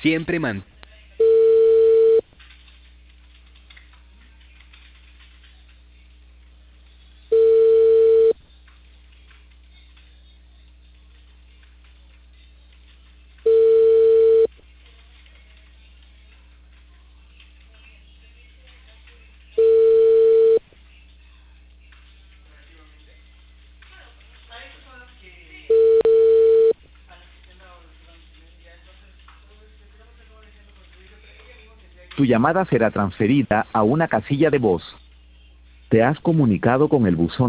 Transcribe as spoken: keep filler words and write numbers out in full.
Siempre man... Tu llamada será transferida a una casilla de voz. Te has comunicado con el buzón